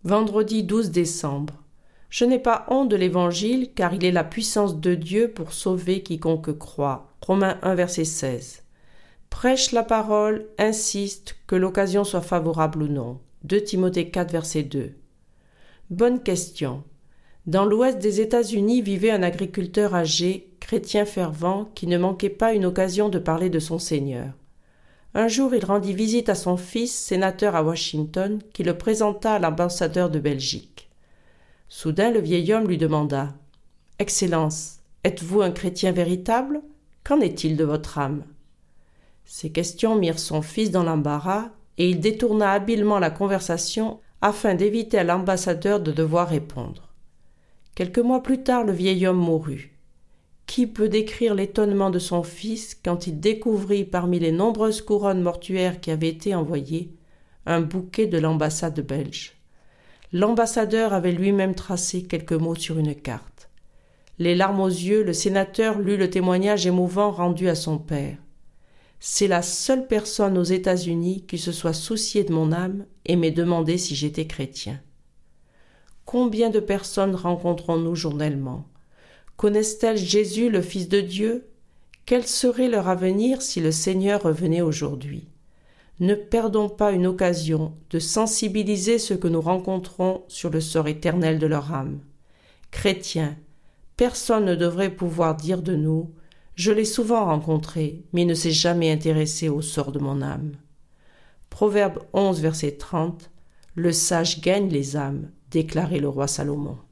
Vendredi 12 décembre. Je n'ai pas honte de l'Évangile, car il est la puissance de Dieu pour sauver quiconque croit. Romains 1, verset 16. Prêche la parole, insiste, que l'occasion soit favorable ou non. 2 Timothée 4, verset 2. Bonne question. Dans l'ouest des États-Unis vivait un agriculteur âgé, chrétien fervent, qui ne manquait pas une occasion de parler de son Seigneur. Un jour, il rendit visite à son fils, sénateur à Washington, qui le présenta à l'ambassadeur de Belgique. Soudain, le vieil homme lui demanda « Excellence, êtes-vous un chrétien véritable ? Qu'en est-il de votre âme ?» Ces questions mirent son fils dans l'embarras et il détourna habilement la conversation afin d'éviter à l'ambassadeur de devoir répondre. Quelques mois plus tard, le vieil homme mourut. Qui peut décrire l'étonnement de son fils quand il découvrit parmi les nombreuses couronnes mortuaires qui avaient été envoyées un bouquet de l'ambassade belge. L'ambassadeur avait lui-même tracé quelques mots sur une carte. Les larmes aux yeux, le sénateur lut le témoignage émouvant rendu à son père. « C'est la seule personne aux États-Unis qui se soit souciée de mon âme et m'ait demandé si j'étais chrétien. » Combien de personnes rencontrons-nous journellement ? Connaissent-elles Jésus, le Fils de Dieu ? Quel serait leur avenir si le Seigneur revenait aujourd'hui ? Ne perdons pas une occasion de sensibiliser ceux que nous rencontrons sur le sort éternel de leur âme. Chrétiens, personne ne devrait pouvoir dire de nous « Je l'ai souvent rencontré, mais il ne s'est jamais intéressé au sort de mon âme. » Proverbe 11, verset 30 « Le sage gagne les âmes », déclarait le roi Salomon.